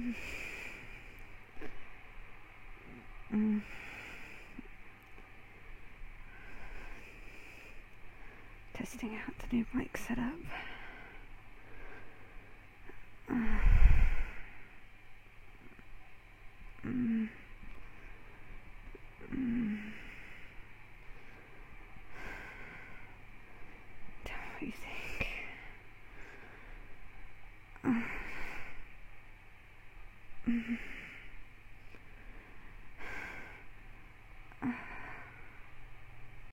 Testing out the new mic setup. Tell me what you think.